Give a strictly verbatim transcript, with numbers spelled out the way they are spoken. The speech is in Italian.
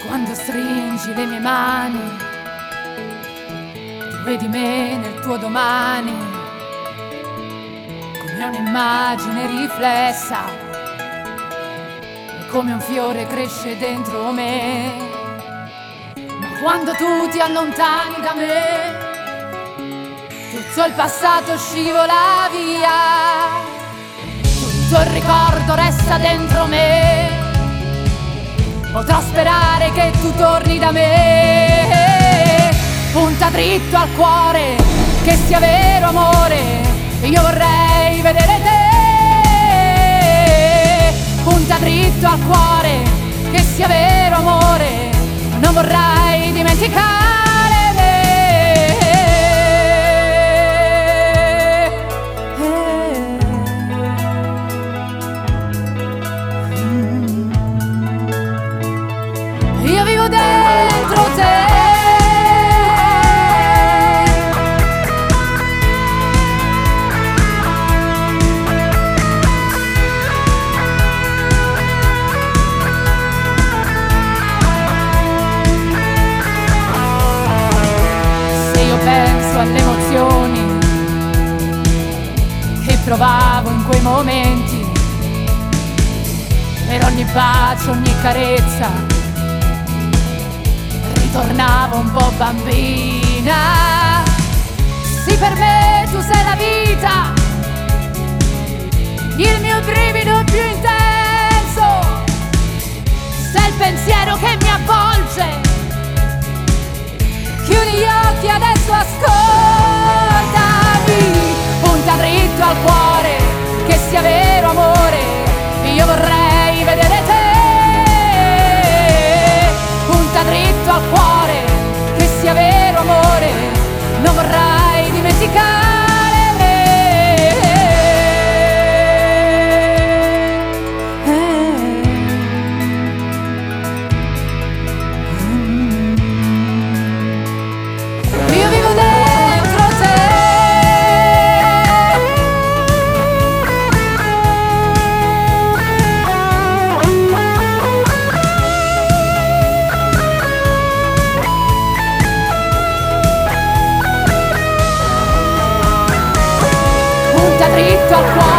Quando stringi le mie mani, vedi me nel tuo domani, come un'immagine riflessa, e come un fiore cresce dentro me. Ma quando tu ti allontani da me, tutto il passato scivola via, tutto il ricordo resta dentro me. Potrò sperare che tu torni da me. Punta dritto al cuore, che sia vero amore, io vorrei vedere te. Punta dritto al cuore, che sia vero amore, non vorrai dimenticare me. Io vivo dentro te. Se io penso alle emozioni che provavo in quei momenti, per ogni bacio, ogni carezza, tornavo un po' bambina. Sì, per me tu sei la vita, il mio brivido più intenso, sei il pensiero che mi avvolge. Chiudi gli occhi, adesso ascoltami. Punta dritto al cuore, che sia vero amore, io vorrei vedere te. Dritto al cuore, che sia vero amore, non vorrai dimenticare me. Io vivo dentro te. Dritto al cuore.